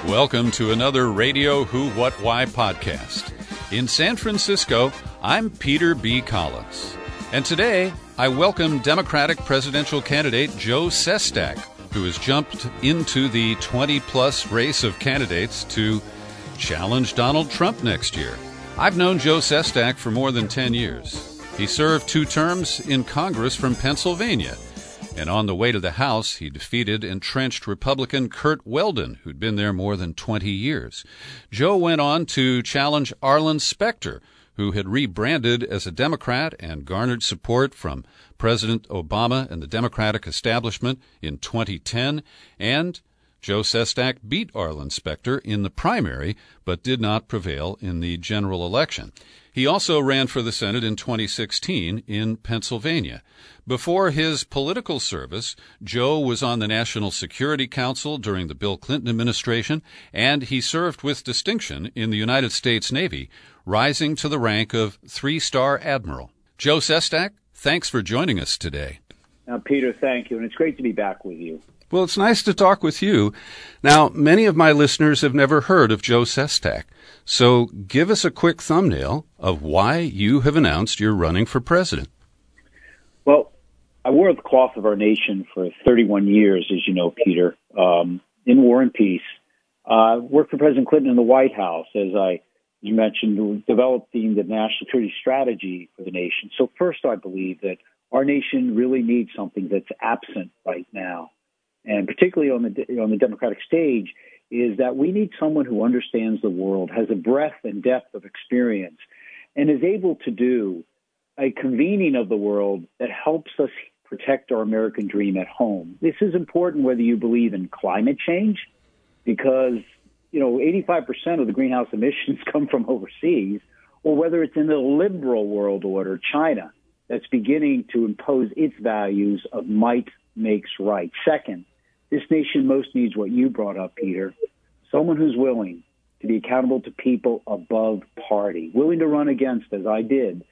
Welcome to another Radio Who, What, Why podcast. In San Francisco, I'm Peter B. Collins. And today, I welcome Democratic presidential candidate Joe Sestak, who has jumped into the 20-plus race of candidates to challenge Donald Trump next year. I've known Joe Sestak for more than 10 years. He served 2 terms in Congress from Pennsylvania. And on the way to the House, he defeated entrenched Republican Curt Weldon, who'd been there more than 20 years. Joe went on to challenge Arlen Specter, who had rebranded as a Democrat and garnered support from President Obama and the Democratic establishment in 2010. And Joe Sestak beat Arlen Specter in the primary, but did not prevail in the general election. He also ran for the Senate in 2016 in Pennsylvania. Before his political service, Joe was on the National Security Council during the Bill Clinton administration, and he served with distinction in the United States Navy, rising to the rank of 3-star admiral. Joe Sestak, thanks for joining us today. Peter, thank you, and it's great to be back with you. Well, it's nice to talk with you. Now, many of my listeners have never heard of Joe Sestak, so give us a quick thumbnail of why you have announced you're running for president. Well, I wore the cloth of our nation for 31 years, as you know, Peter, in war and peace. Worked for President Clinton in the White House, as you mentioned, developing the national security strategy for the nation. So first, I believe that our nation really needs something that's absent right now, and particularly on the Democratic stage, is that we need someone who understands the world, has a breadth and depth of experience, and is able to do a convening of the world that helps us protect our American dream at home. This is important whether you believe in climate change, because 85% of the greenhouse emissions come from overseas, or whether it's in the liberal world order, China, that's beginning to impose its values of might makes right. Second, this nation most needs what you brought up, Peter, someone who's willing to be accountable to people above party, willing to run against, as I did,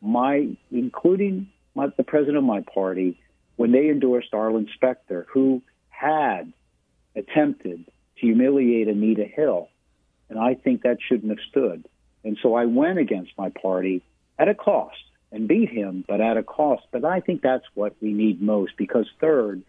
including the president of my party, when they endorsed Arlen Specter, who had attempted to humiliate Anita Hill. And I think that shouldn't have stood. And so I went against my party at a cost and beat him, but at a cost. But I think that's what we need most, because third,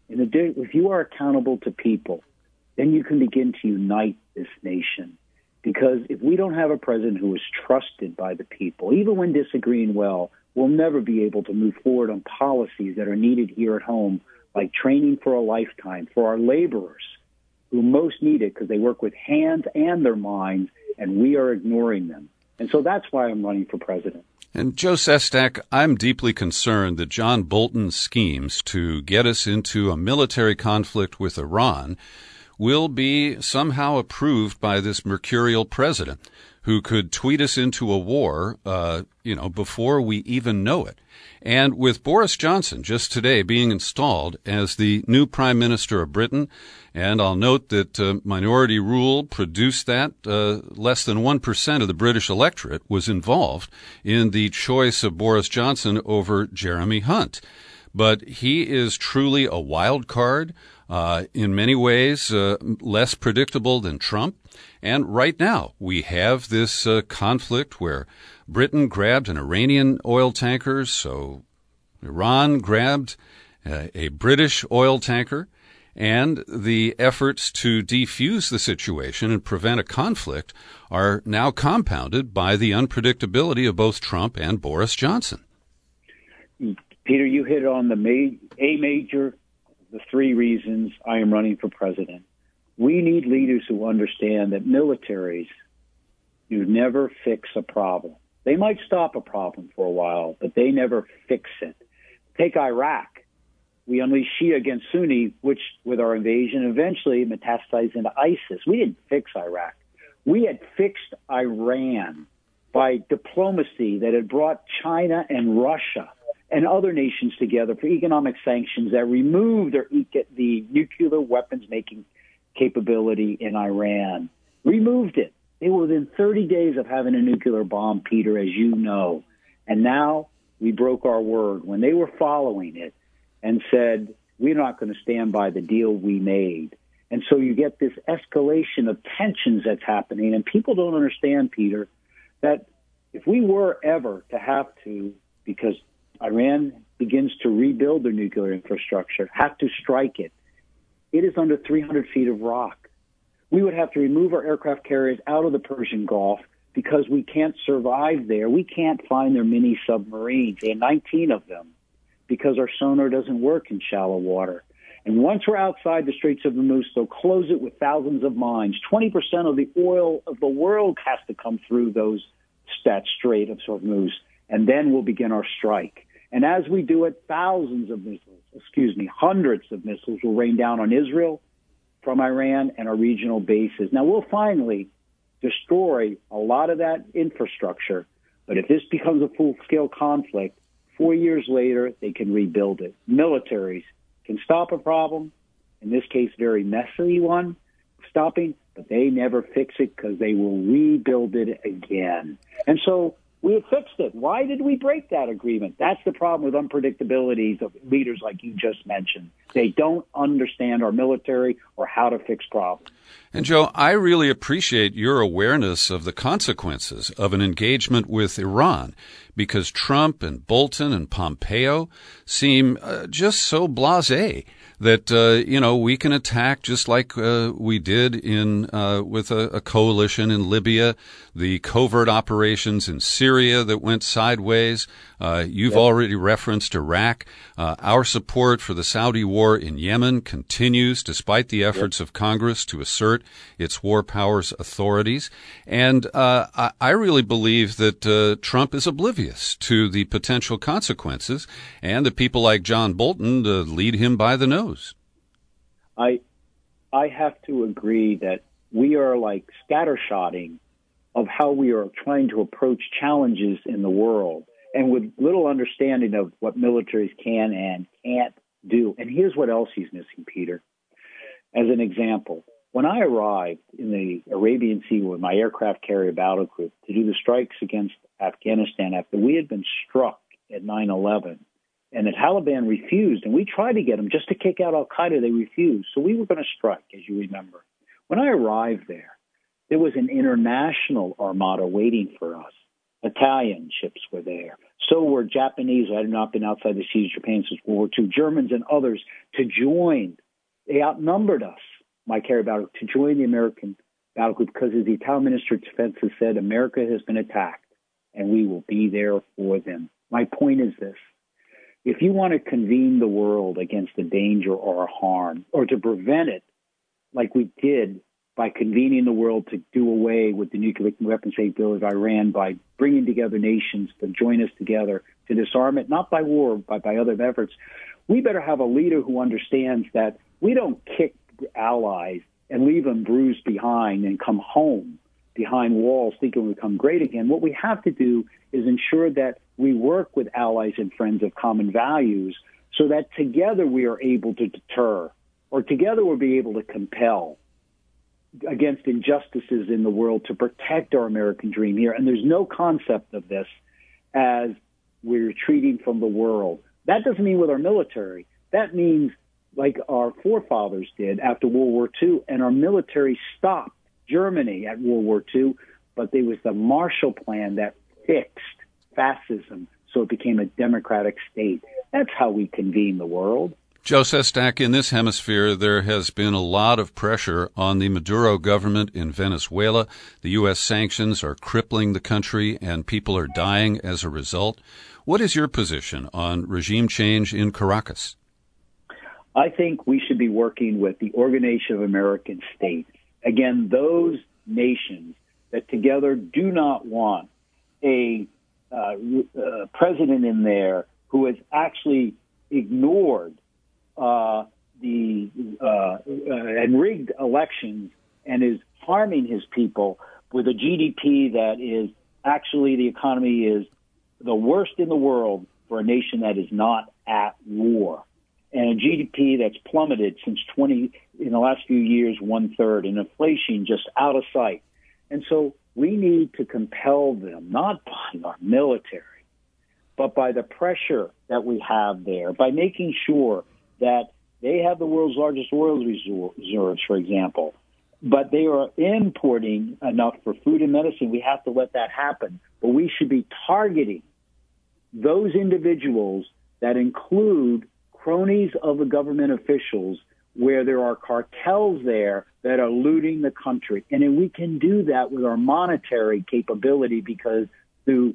if you are accountable to people, then you can begin to unite this nation. Because if we don't have a president who is trusted by the people, even when disagreeing well, we'll never be able to move forward on policies that are needed here at home, like training for a lifetime for our laborers who most need it because they work with hands and their minds, and we are ignoring them. And so that's why I'm running for president. And Joe Sestak, I'm deeply concerned that John Bolton's schemes to get us into a military conflict with Iran will be somehow approved by this mercurial president who could tweet us into a war, before we even know it. And with Boris Johnson just today being installed as the new Prime Minister of Britain, and I'll note that minority rule produced that less than 1% of the British electorate was involved in the choice of Boris Johnson over Jeremy Hunt. But he is truly a wild card, in many ways less predictable than Trump. And right now we have this conflict where Britain grabbed an Iranian oil tanker, so Iran grabbed a British oil tanker, and the efforts to defuse the situation and prevent a conflict are now compounded by the unpredictability of both Trump and Boris Johnson. Peter, you hit on the 3 reasons I am running for president. We need leaders who understand that militaries do never fix a problem. They might stop a problem for a while, but they never fix it. Take Iraq. We unleashed Shia against Sunni, which, with our invasion, eventually metastasized into ISIS. We didn't fix Iraq. We had fixed Iran by diplomacy that had brought China and Russia and other nations together for economic sanctions that removed the nuclear weapons-making capability in Iran. Removed it. They were within 30 days of having a nuclear bomb, Peter, as you know. And now we broke our word when they were following it and said, we're not going to stand by the deal we made. And so you get this escalation of tensions that's happening. And people don't understand, Peter, that if we were ever to have to, because Iran begins to rebuild their nuclear infrastructure, have to strike it, it is under 300 feet of rock. We would have to remove our aircraft carriers out of the Persian Gulf because we can't survive there. We can't find their mini submarines. They have 19 of them because our sonar doesn't work in shallow water. And once we're outside the Straits of Hormuz, they'll close it with thousands of mines. 20% of the oil of the world has to come through that Strait of Hormuz, and then we'll begin our strike. And as we do it, hundreds of missiles will rain down on Israel from Iran and our regional bases. Now, we'll finally destroy a lot of that infrastructure, but if this becomes a full-scale conflict, 4 years later, they can rebuild it. Militaries can stop a problem, in this case, very messy one, stopping, but they never fix it because they will rebuild it again. And so we have fixed it. Why did we break that agreement? That's the problem with unpredictabilities of leaders like you just mentioned. They don't understand our military or how to fix problems. And Joe, I really appreciate your awareness of the consequences of an engagement with Iran, because Trump and Bolton and Pompeo seem just so blasé that, we can attack just like we did with a coalition in Libya, the covert operations in Syria that went sideways. You've already referenced Iraq. Our support for the Saudi war in Yemen continues despite the efforts of Congress to assert its war powers authorities. And I really believe that Trump is oblivious to the potential consequences, and that people like John Bolton lead him by the nose. I have to agree that we are like scattershotting of how we are trying to approach challenges in the world, and with little understanding of what militaries can and can't do. And here's what else he's missing, Peter. As an example, when I arrived in the Arabian Sea with my aircraft carrier battle group to do the strikes against Afghanistan after we had been struck at 9/11, and the Taliban refused, and we tried to get them just to kick out al-Qaeda, they refused. So we were going to strike, as you remember. When I arrived there was an international armada waiting for us. Italian ships were there. So were Japanese. I had not been outside the seas of Japan since World War II. Germans and others to join. They outnumbered us, my carrier battle, to join the American battle group because, as the Italian Minister of Defense has said, America has been attacked, and we will be there for them. My point is this. If you want to convene the world against a danger or a harm, or to prevent it, like we did by convening the world to do away with the nuclear weapons capability of Iran, by bringing together nations to join us together to disarm it, not by war, but by other efforts, we better have a leader who understands that we don't kick allies and leave them bruised behind and come home behind walls thinking we become great again. What we have to do is ensure that we work with allies and friends of common values so that together we are able to deter, or together we'll be able to compel against injustices in the world to protect our American dream here. And there's no concept of this as we're retreating from the world. That doesn't mean with our military. That means like our forefathers did after World War II, and our military stopped Germany at World War II, but there was the Marshall Plan that fixed fascism so it became a democratic state. That's how we convene the world. Joe Sestak, in this hemisphere, there has been a lot of pressure on the Maduro government in Venezuela. The U.S. sanctions are crippling the country, and people are dying as a result. What is your position on regime change in Caracas? I think we should be working with the Organization of American States. Again, those nations that together do not want a president in there who has actually ignored and rigged elections and is harming his people with a GDP that is actually, the economy is the worst in the world for a nation that is not at war. And a GDP that's plummeted since in the last few years, 1/3, and inflation just out of sight. And so we need to compel them, not by our military, but by the pressure that we have there, by making sure that They have the world's largest oil reserves, for example. But they are importing enough for food and medicine. We have to let that happen. But we should be targeting those individuals that include cronies of the government officials where there are cartels there that are looting the country. And then we can do that with our monetary capability because because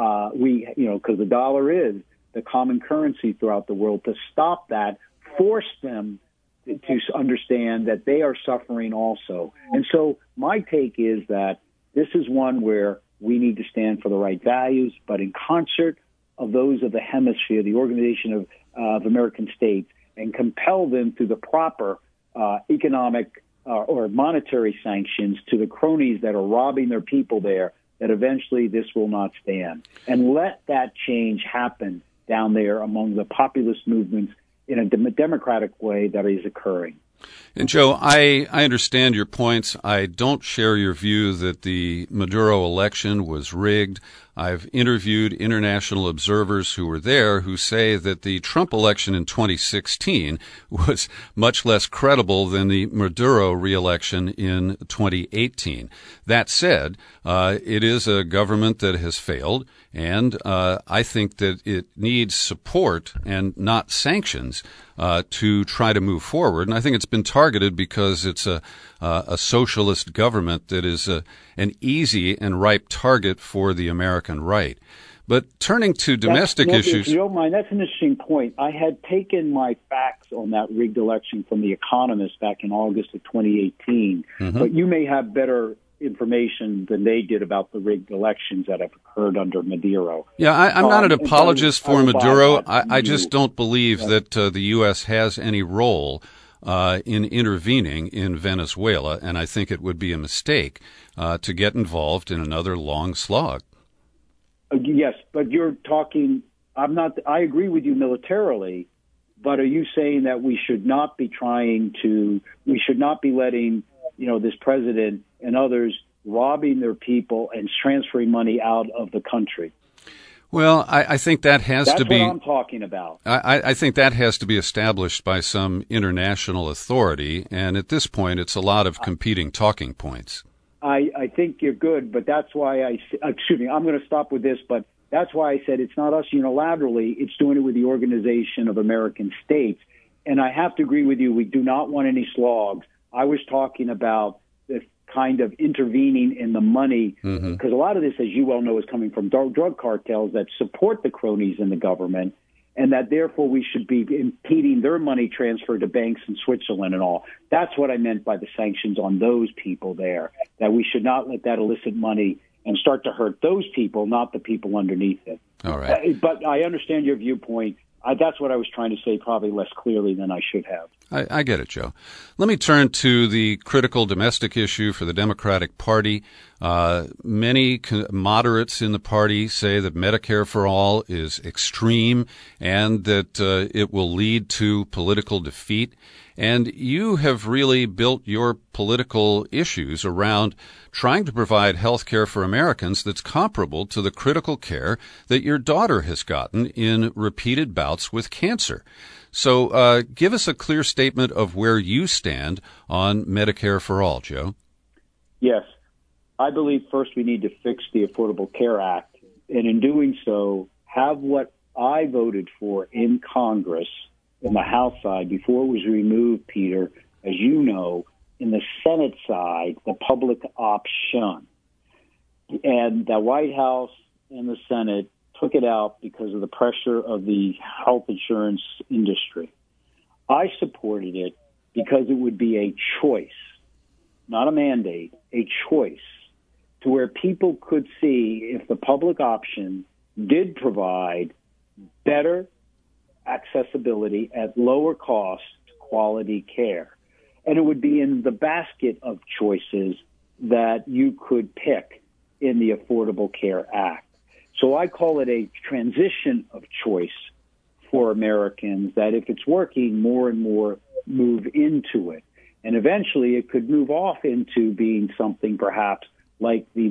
the dollar is the common currency throughout the world. To stop that, force them to understand that they are suffering also. And so my take is that this is one where we need to stand for the right values, but in concert of those of the hemisphere, the Organization of American States, and compel them through the proper economic or monetary sanctions to the cronies that are robbing their people there, that eventually this will not stand. And let that change happen down there among the populist movements in a democratic way that is occurring. And Joe, I understand your points. I don't share your view that the Maduro election was rigged. I've interviewed international observers who were there who say that the Trump election in 2016 was much less credible than the Maduro re-election in 2018. That said, it is a government that has failed, and I think that it needs support and not sanctions to try to move forward. And I think it's been targeted because it's a socialist government that is an easy and ripe target for the American right. But turning to domestic issues... If you don't mind, that's an interesting point. I had taken my facts on that rigged election from The Economist back in August of 2018, but you may have better information than they did about the rigged elections that have occurred under Maduro. Yeah, I'm not an apologist for Maduro. I just don't believe that the U.S. has any role in intervening in Venezuela, and I think it would be a mistake to get involved in another long slog. Yes, but you're talking, I agree with you militarily, but are you saying that we should not be letting, this president and others robbing their people and transferring money out of the country? Well, I think that has to be... That's what I'm talking about. I think that has to be established by some international authority, and at this point, it's a lot of competing talking points. I think you're good, but that's why I'm going to stop with this, but that's why I said it's not us unilaterally, it's doing it with the Organization of American States. And I have to agree with you, we do not want any slogs. I was talking about the kind of intervening in the money, because a lot of this, as you well know, is coming from drug cartels that support the cronies in the government, and that therefore we should be impeding their money transfer to banks in Switzerland and all. That's what I meant by the sanctions on those people there, that we should not let that illicit money and start to hurt those people, not the people underneath it. All right. But I understand your viewpoint. That's what I was trying to say, probably less clearly than I should have. I get it, Joe. Let me turn to the critical domestic issue for the Democratic Party. Many moderates in the party say that Medicare for All is extreme and that it will lead to political defeat. And you have really built your political issues around trying to provide health care for Americans that's comparable to the critical care that your daughter has gotten in repeated bouts with cancer. So give us a clear statement of where you stand on Medicare for All, Joe. Yes. I believe first we need to fix the Affordable Care Act, and in doing so, have what I voted for in Congress in the House side before it was removed, Peter, as you know, in the Senate side, the public option. And the White House and the Senate took it out because of the pressure of the health insurance industry. I supported it because it would be a choice, not a mandate, a choice, to where people could see if the public option did provide better accessibility at lower cost quality care. And it would be in the basket of choices that you could pick in the Affordable Care Act. So I call it a transition of choice for Americans, that if it's working, more and more move into it. And eventually it could move off into being something perhaps like the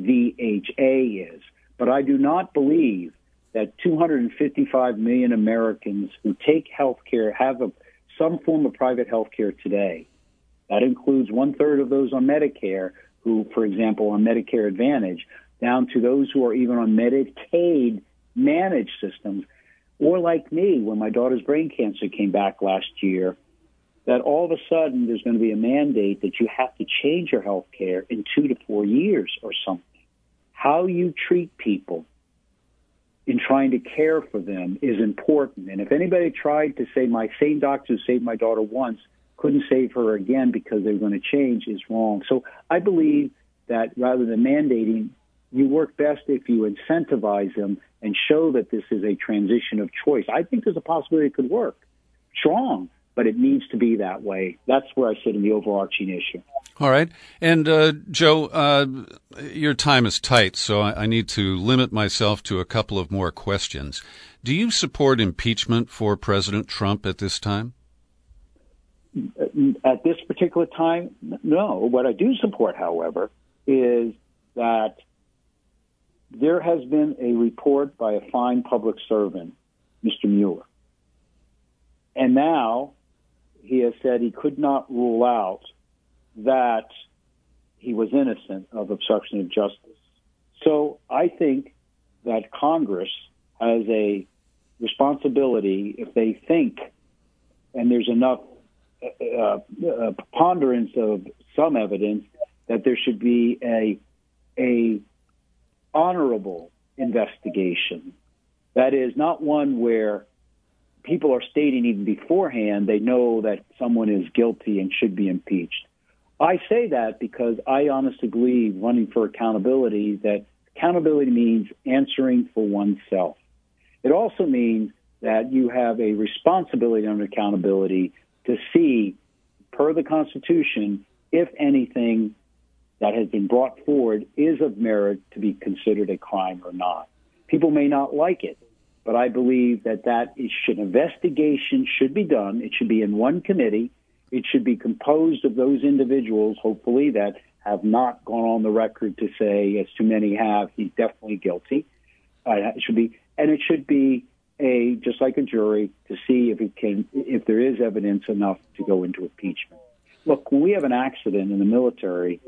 VHA is. But I do not believe that 255 million Americans who take health care, have a some form of private health care today. That includes 1/3 of those on Medicare who, for example, on Medicare Advantage, down to those who are even on Medicaid managed systems, or like me, when my daughter's brain cancer came back last year, that all of a sudden there's going to be a mandate that you have to change your health care in 2 to 4 years or something. How you treat people in trying to care for them is important. And if anybody tried to say my same doctor who saved my daughter once couldn't save her again because they were going to change is wrong. So I believe that rather than mandating, you work best if you incentivize them and show that this is a transition of choice. I think there's a possibility it could work. Strong, but it needs to be that way. That's where I sit in the overarching issue. All right. And, Joe, your time is tight, so I need to limit myself to a couple of more questions. Do you support impeachment for President Trump at this time? At this particular time, no. What I do support, however, is that there has been a report by a fine public servant, Mr. Mueller. And now he has said he could not rule out that he was innocent of obstruction of justice. So I think that Congress has a responsibility, if they think, and there's enough preponderance of some evidence, that there should be a honorable investigation. That is, not one where people are stating even beforehand they know that someone is guilty and should be impeached. I say that because I honestly believe, running for accountability, that accountability means answering for oneself. It also means that you have a responsibility under accountability to see, per the Constitution, if anything that has been brought forward is of merit to be considered a crime or not. People may not like it, but I believe that investigation should be done. It should be in one committee. It should be composed of those individuals, hopefully, that have not gone on the record to say, as too many have, he's definitely guilty. It should be just like a jury, to see if there is evidence enough to go into impeachment. Look, when we have an accident in the military,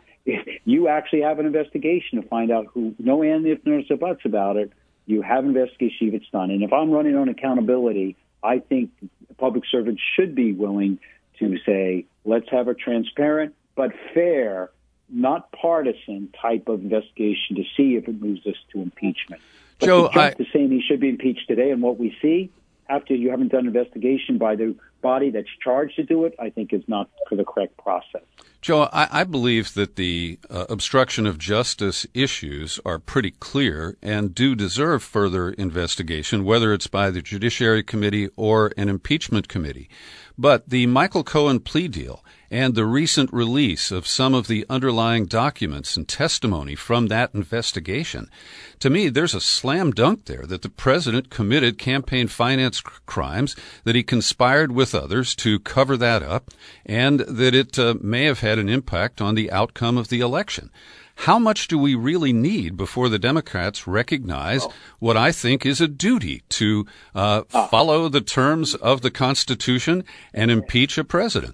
you actually have an investigation to find out who, no and if, nor or buts about it. You have an investigation if it's done. And if I'm running on accountability, I think public servants should be willing to say, let's have a transparent but fair, not partisan type of investigation to see if it moves us to impeachment. But Joe, to saying he should be impeached today, and what we see after you haven't done an investigation by the body that's charged to do it, I think is not for the correct process. Joe, I believe that the obstruction of justice issues are pretty clear and do deserve further investigation, whether it's by the Judiciary Committee or an impeachment committee. But the Michael Cohen plea deal and the recent release of some of the underlying documents and testimony from that investigation, to me, there's a slam dunk there that the president committed campaign finance crimes, that he conspired with others to cover that up, and that it may have had an impact on the outcome of the election. How much do we really need before the Democrats recognize what I think is a duty to follow the terms of the Constitution and impeach a president?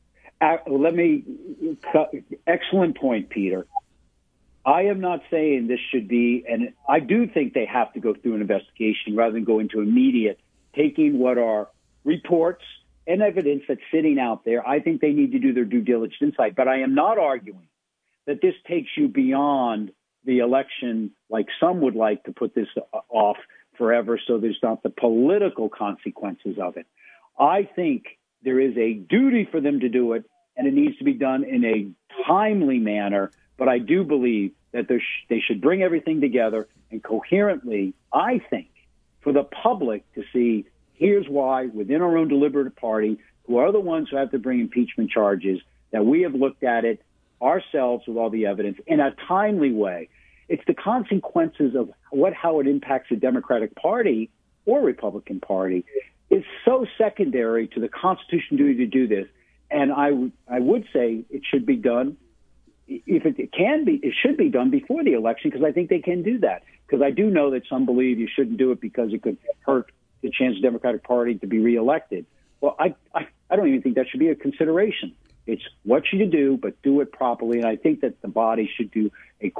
Excellent point, Peter. I am not saying this should be, and I do think they have to go through an investigation rather than go into immediate, taking what are reports and evidence that's sitting out there. I think they need to do their due diligence insight, but I am not arguing that this takes you beyond the election, like some would like to put this off forever so there's not the political consequences of it. I think there is a duty for them to do it, and it needs to be done in a timely manner, but I do believe that they should bring everything together and coherently, I think, for the public to see, here's why, within our own deliberative party, who are the ones who have to bring impeachment charges, that we have looked at it ourselves with all the evidence in a timely way. It's the consequences of how it impacts the Democratic Party or Republican Party is so secondary to the Constitution duty to do this. And I would say it should be done. If it can be, it should be done before the election, because I think they can do that. Because I do know that some believe you shouldn't do it because it could hurt the chance of the Democratic Party to be reelected. Well, I don't even think that should be a consideration. It's what you do, but do it properly. And I think that the body should do a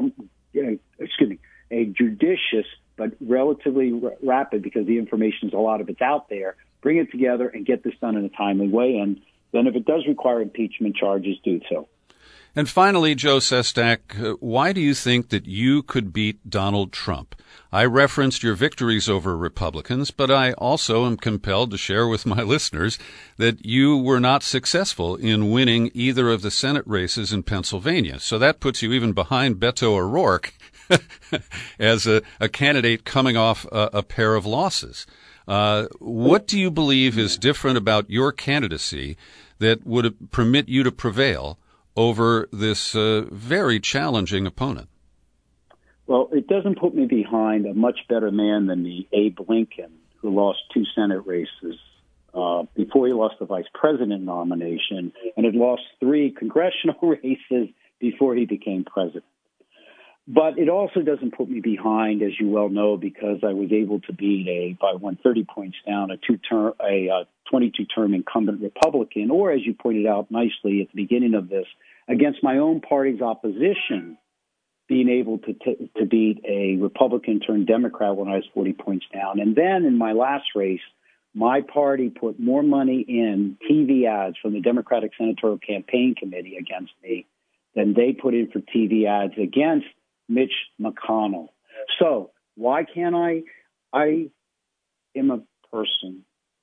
a judicious but relatively rapid, because the information is a lot of it's out there. Bring it together and get this done in a timely way. And then if it does require impeachment charges, do so. And finally, Joe Sestak, why do you think that you could beat Donald Trump? I referenced your victories over Republicans, but I also am compelled to share with my listeners that you were not successful in winning either of the Senate races in Pennsylvania. So that puts you even behind Beto O'Rourke as a candidate coming off a pair of losses. What do you believe is different about your candidacy that would permit you to prevail over this very challenging opponent? Well, it doesn't put me behind a much better man than me, Abe Lincoln, who lost 2 Senate races before he lost the vice president nomination, and had lost 3 congressional races before he became president. But it also doesn't put me behind, as you well know, because I was able to beat by 130 points down, a 22-term incumbent Republican, or as you pointed out nicely at the beginning of this, against my own party's opposition, being able to beat a Republican turned Democrat when I was 40 points down. And then in my last race, my party put more money in TV ads from the Democratic Senatorial Campaign Committee against me than they put in for TV ads against Mitch McConnell. So why can't I am a person,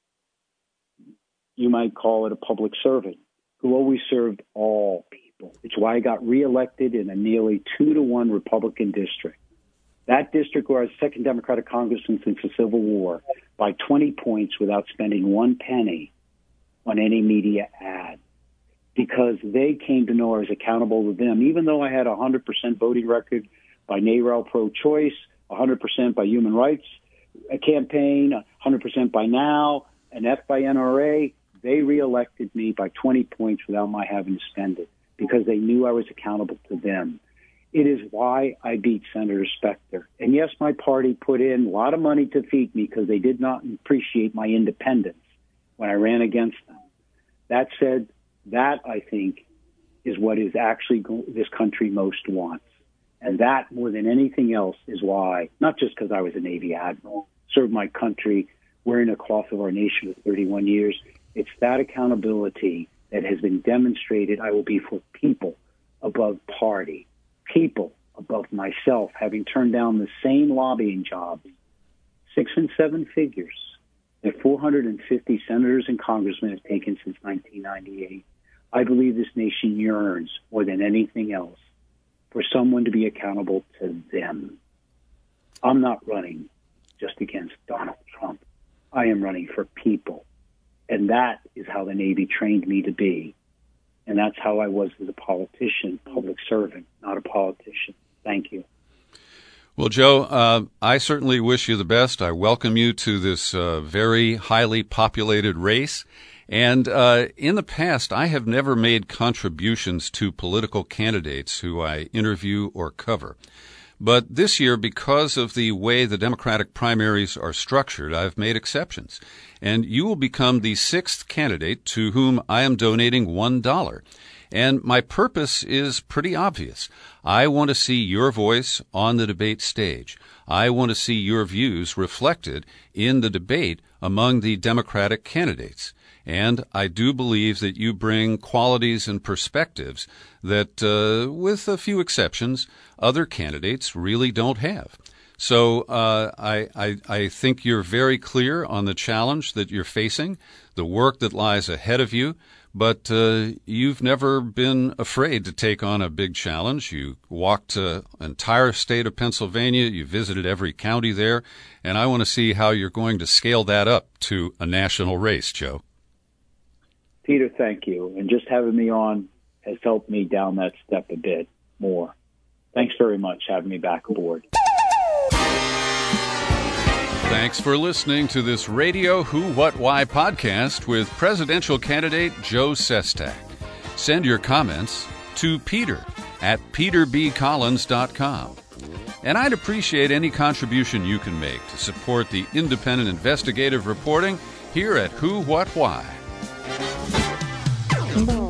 you might call it a public servant, who always served all people. It's why I got reelected in a nearly 2-to-1 Republican district. That district where I was second Democratic congressman since the Civil War, by 20 points without spending 1 penny on any media ad, because they came to know I was accountable to them, even though I had a 100% voting record by NARAL pro-choice, 100% by human rights campaign, 100% by NOW, an F by NRA. They reelected me by 20 points without my having to spend it, because they knew I was accountable to them. It is why I beat Senator Specter. And yes, my party put in a lot of money to defeat me because they did not appreciate my independence when I ran against them. That said, that, I think, is what is actually this country most wants. And that, more than anything else, is why, not just because I was a Navy admiral, served my country, wearing a cloth of our nation for 31 years, it's that accountability that has been demonstrated. I will be for people above party, people above myself, having turned down the same lobbying jobs, 6 and 7 figures, that 450 senators and congressmen have taken since 1998. I believe this nation yearns, more than anything else, for someone to be accountable to them. I'm not running just against Donald Trump. I am running for people. And that is how the Navy trained me to be. And that's how I was as a politician, public servant, not a politician. Thank you. Well, Joe, I certainly wish you the best. I welcome you to this very highly populated race. And in the past, I have never made contributions to political candidates who I interview or cover. But this year, because of the way the Democratic primaries are structured, I've made exceptions. And you will become the 6th candidate to whom I am donating $1. And my purpose is pretty obvious. I want to see your voice on the debate stage. I want to see your views reflected in the debate among the Democratic candidates. And I do believe that you bring qualities and perspectives that, with a few exceptions, other candidates really don't have. So I think you're very clear on the challenge that you're facing, the work that lies ahead of you, but you've never been afraid to take on a big challenge. You walked the entire state of Pennsylvania. You visited every county there, and I want to see how you're going to scale that up to a national race, Joe. Peter, thank you. And just having me on has helped me down that step a bit more. Thanks very much having me back aboard. Thanks for listening to this Radio Who, What, Why podcast with presidential candidate Joe Sestak. Send your comments to peter@peterbcollins.com. And I'd appreciate any contribution you can make to support the independent investigative reporting here at Who, What, Why.